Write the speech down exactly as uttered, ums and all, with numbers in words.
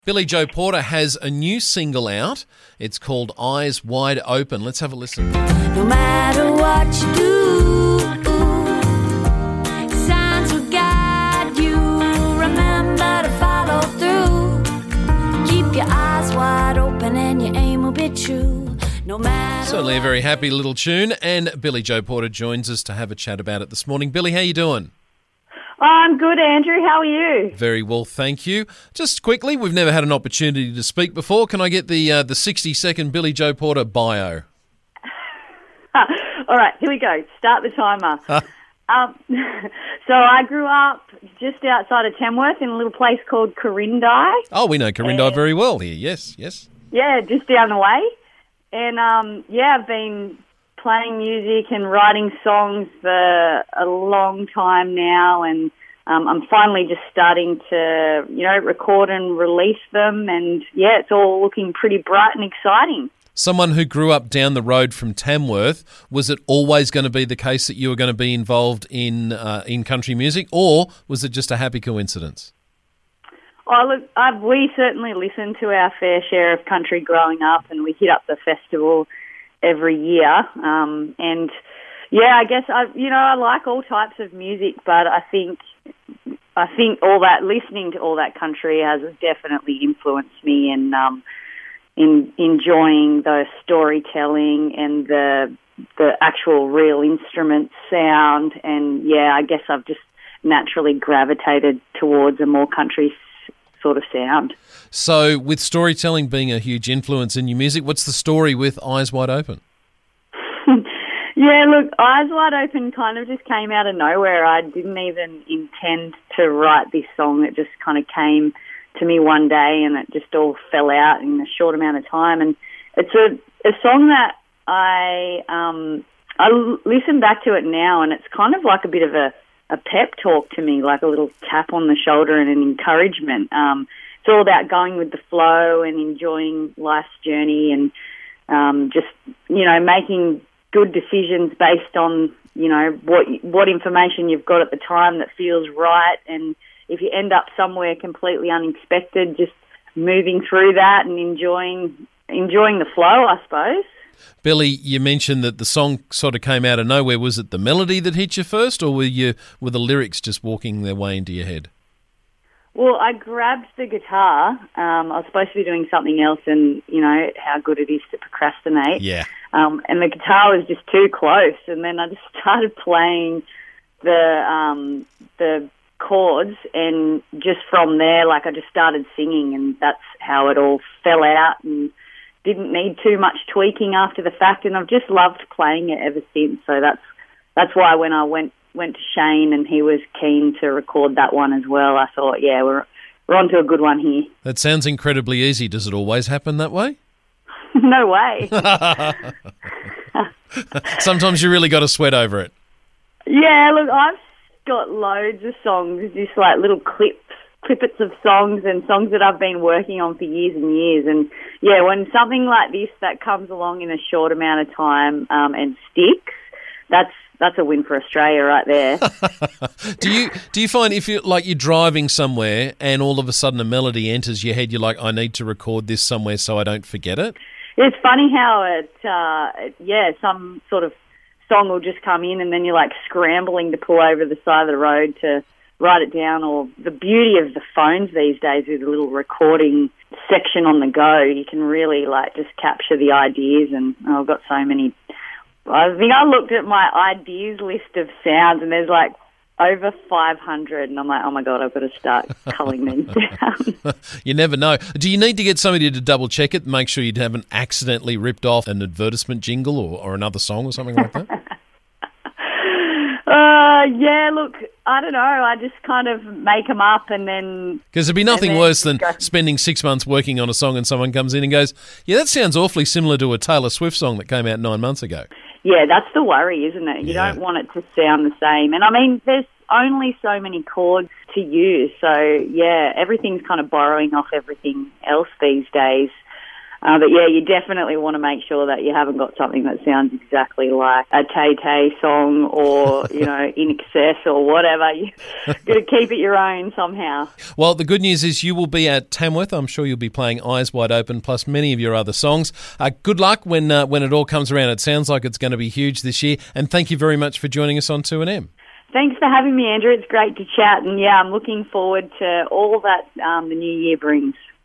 Billy Joe Porter has a new single out. It's called Eyes Wide Open. Let's have a listen. No matter what you do, signs will guide you. Remember to follow through. Keep your eyes wide open and your aim will be true. No matter. Certainly a very happy little tune, and Billy Joe Porter joins us to have a chat about it this morning. Billy, how you doing? I'm good, Andrew. How are you? Very well, thank you. Just quickly, we've never had an opportunity to speak before. Can I get the uh, the sixty-second Billy Joe Porter bio? All right, here we go. Start the timer. um, so I grew up just outside of Tamworth in a little place called Corindi. Oh, we know Corindi and, very well here. Yes, yes. Yeah, just down the way. And, um, yeah, I've been playing music and writing songs for a long time now, and um, I'm finally just starting to, you know, record and release them, and yeah, it's all looking pretty bright and exciting. Someone who grew up down the road from Tamworth, was it always going to be the case that you were going to be involved in uh, in country music, or was it just a happy coincidence? Oh, look, I've, we certainly listened to our fair share of country growing up, and we hit up the festival every year, um, and yeah, I guess I, you know, I like all types of music, but I think, I think all that listening to all that country has definitely influenced me in, um, in enjoying the storytelling and the the actual real instrument sound, and yeah, I guess I've just naturally gravitated towards a more country sort of sound. So with storytelling being a huge influence in your music, what's the story with Eyes Wide Open? Yeah, look, Eyes Wide Open kind of just came out of nowhere. I didn't even intend to write this song. It just kind of came to me one day, and it just all fell out in a short amount of time. And it's a, a song that I, um, I listen back to it now, and it's kind of like a bit of a a pep talk to me, like a little tap on the shoulder and an encouragement. Um, it's all about going with the flow and enjoying life's journey, and um, just, you know, making good decisions based on, you know, what what information you've got at the time that feels right. And if you end up somewhere completely unexpected, just moving through that and enjoying enjoying the flow, I suppose. Billy, you mentioned that the song sort of came out of nowhere. Was it the melody that hit you first, or were you were the lyrics just walking their way into your head? Well, I grabbed the guitar. Um, I was supposed to be doing something else, and you know how good it is to procrastinate. Yeah. Um, and the guitar was just too close, and then I just started playing the um, the chords, and just from there, like I just started singing, and that's how it all fell out, and didn't need too much tweaking after the fact, and I've just loved playing it ever since. So that's that's why when I went went to Shane and he was keen to record that one as well, I thought, yeah, we're we're onto a good one here. That sounds incredibly easy. Does it always happen that way? No way. Sometimes you really got to sweat over it. Yeah, look, I've got loads of songs, just like little clips. Clippets of songs and songs that I've been working on for years and years. And yeah, when something like this that comes along in a short amount of time um, and sticks, that's that's a win for Australia right there. do you do you find if you like you're driving somewhere and all of a sudden a melody enters your head, you're like, I need to record this somewhere so I don't forget it? It's funny how it, uh, it yeah, some sort of song will just come in and then you're like scrambling to pull over the side of the road to write it down. Or the beauty of the phones these days with a little recording section on the go, you can really like just capture the ideas. And oh, I've got so many. I think I looked at my ideas list of sounds, and there's like over five hundred, and I'm like, oh my God, I've got to start culling these down. You never know. Do you need to get somebody to double check it, make sure you haven't accidentally ripped off an advertisement jingle or, or another song or something like that? Uh, yeah, look, I don't know. I just kind of make them up and then... Because there'd be nothing worse than go. spending six months working on a song and someone comes in and goes, yeah, that sounds awfully similar to a Taylor Swift song that came out nine months ago. Yeah, that's the worry, isn't it? You yeah. don't want it to sound the same. And I mean, there's only so many chords to use. So, yeah, everything's kind of borrowing off everything else these days. Uh, but yeah, you definitely want to make sure that you haven't got something that sounds exactly like a Tay Tay song or, you know, In Excess or whatever. You've got to keep it your own somehow. Well, the good news is you will be at Tamworth. I'm sure you'll be playing Eyes Wide Open plus many of your other songs. Uh, good luck when uh, when it all comes around. It sounds like it's going to be huge this year. And thank you very much for joining us on two N M. Thanks for having me, Andrew. It's great to chat. And yeah, I'm looking forward to all that um, the new year brings.